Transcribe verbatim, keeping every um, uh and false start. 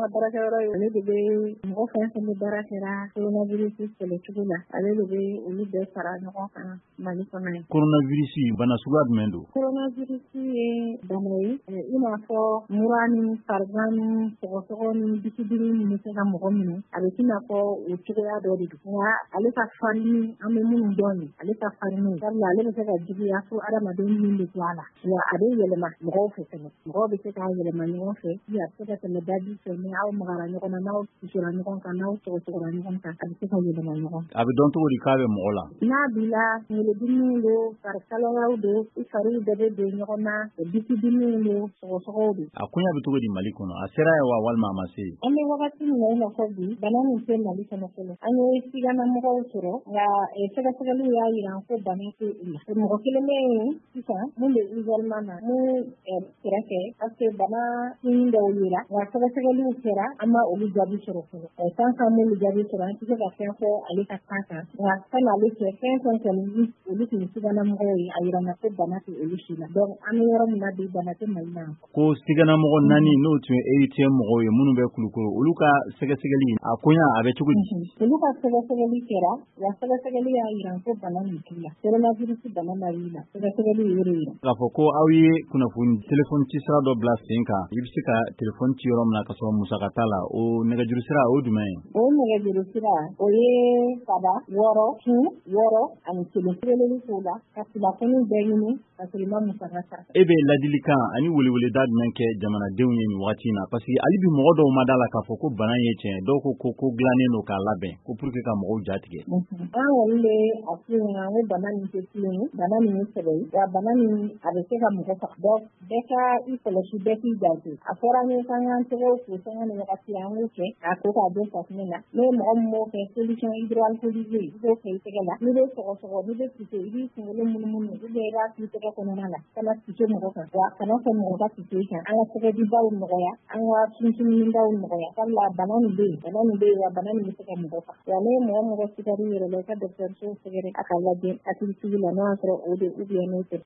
ka barakɛyɔrɔ ye ale de bɛ mɔgɔ fɛn fɛn bɛ baara kɛra coronavirus kɛlɛcogo la ale de bɛ olu bɛɛ fara ɲɔgɔn kan Mali kɔnɔ ye. Coronavirus bana suguya jumɛn don? Coronavirus ye bana ye i n'a fɔ mura ni farigan ni sɔgɔsɔgɔ ni bisidiri ni bɛ se ka mɔgɔ minɛ a bɛ i n'a fɔ o cogoya dɔ de don nka ale ka farin an bɛ minnu dɔn ye ale ka farin sabula ale bɛ se ka juguya fo adamaden min bɛ to a la wa a bɛ yɛlɛma mɔgɔw fɛ fɛnɛ mɔgɔw bɛ se k'a yɛlɛma ɲɔgɔn fɛ a bɛ se ka tɛmɛ daji fɛ ni aw magara ɲɔgɔn na n'aw susura ɲɔgɔn kan n'aw sɔgɔsɔgɔra ɲɔgɔn kan a bɛ se ka yɛlɛma ɲɔgɔn. A bɛ dɔn cogo di k'a bɛ mɔgɔ la? N'a b'i la kunkolodimiw don farikalayaw don i fariw bɛɛ bɛ don ɲɔgɔn na bisidimiw don sɔgɔsɔgɔw don. A koɲa bɛ cogo di Mali kɔnɔ a sera ye wa walima a ma se? An bɛ wagati min na i n'a fɔ bi bana min tɛ Mali kɔnɔ fɔlɔ an ye siganamɔgɔw sɔrɔ nka sɛgɛsɛgɛliw y'a jira ko bana tɛ u la mɔgɔ kelen bɛ yen sisan mun bɛ isolement na mun kɛrɛfɛ parce que bana sin dɔw yera nka sɛgɛsɛgɛliw kɛra an ma olu jaabi sɔrɔ fɔlɔ tant que an m'olu jaabi sɔrɔ an tɛ se ka fɛn fɔ ale ka kan kan nka san'ale cɛ fɛn fɛn kɔni olu tun ye siganamɔgɔw ye a jira na ko bana tɛ olu si la donc an bɛ yɔrɔ min na bi bana tɛ Mali la. Ko siganamɔgɔ naani n'o tun ye Eritrea mɔgɔw ye minnu bɛ Kulukoro olu ka sɛgɛsɛgɛli a koɲa a bɛ cogo di? Olu ka sɛgɛsɛgɛli kɛra wa sɛgɛsɛgɛli y'a jira ko bana min t'u la coronavirus bana ma y'u la sɛgɛsɛgɛli y'o de jira. K'a fɔ ko aw ye kunnafoni telefɔni ci sira dɔ bila sen kan i bɛ se ka telefɔni ci yɔrɔ min na ka sɔrɔ musaka t'a la o nɛgɛjuru sira o ye jumɛn ye? O nɛgɛjuru sira o ye saba wɔɔrɔ fu wɔɔrɔ ani kelen weleli t'o la ka kunnafoni bɛɛ ɲini ka sɔrɔ i ma musaka sara. E bɛ ladilikan ani weleweleda jumɛn kɛ jamanadenw ye nin wagati in na parce que hali bi mɔgɔ dɔw ma d'a la k'a fɔ ko bana ye tiɲɛ dɔw ko ko ko dilannen don k'a labɛn ko pour que ka mɔgɔw jatigɛ. An kɔni bɛ a f'u ɲɛna ko bana min tɛ tiɲɛ ye bana min ye sɛbɛ ye wa bana min a bɛ se ka mɔgɔ faga donc bɛɛ ka i kɔlɔsi bɛɛ k'i janto a fɔra an ye k'an k'an tɛgɛw ko sanga ni wagati an k'o kɛ k'a ko k'a don safunɛ na n'o mɔgɔ min b'o kɛ solution hydroalcoolique i b'o kɛ i tɛgɛ la n'i bɛ sɔgɔsɔgɔ n'i bɛ tise i b'i kunkolo munumunu ou bien i b'a k'i tɛgɛ kɔnɔna la kana tise mɔgɔ kan wa kana sɔn mɔgɔ ka tise i kan an ka tɛgɛdibaw nɔgɔya an ka sunsunnindaw nɔgɔya sabula bana min bɛ yen bana min bɛ yen wa bana min bɛ se ka mɔgɔ faga wa ne mɔgɔ mɔgɔ sigar'i yɛrɛ la i ka dɔgɔtɔrɔso sɛgɛrɛ a ka lajɛ hakilisigi la n'a y'a sɔrɔ o de ou bien n'o tɛ